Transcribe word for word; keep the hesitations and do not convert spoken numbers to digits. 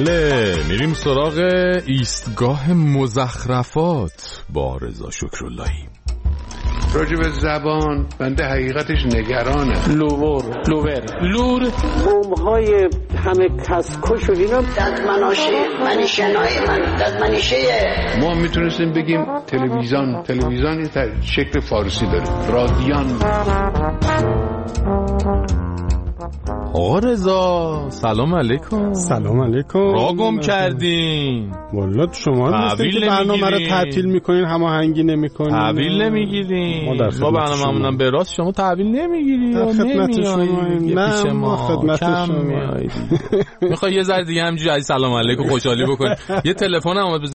بله میریم سراغ ایستگاه مزخرفات با رضا شکراللهی. راجع به زبان بنده حقیقتش نگرانه. لوور لوور لور قوم‌های همه کسکش و اینا ددمناشه منیشنای من ددمنیشه ما میتونستیم بگیم تلویزیون. تلویزیون این شکل فارسی داره. رادیان. آقا رضا سلام علیکم. سلام علیکم. را گم کردین والله شما هستین که برنامه رو تعطیل میکنین، هماهنگی نمیکنین، تحویل نمیگیرین. ما برنامه‌مون به راست شما تحویل نمیگیرین. در خدمت شما. نه ما خدمت شما. میخوای یه ذره دیگه همینجوری سلام علیکم خوشحالی بکنین. یه تلفن هم اومد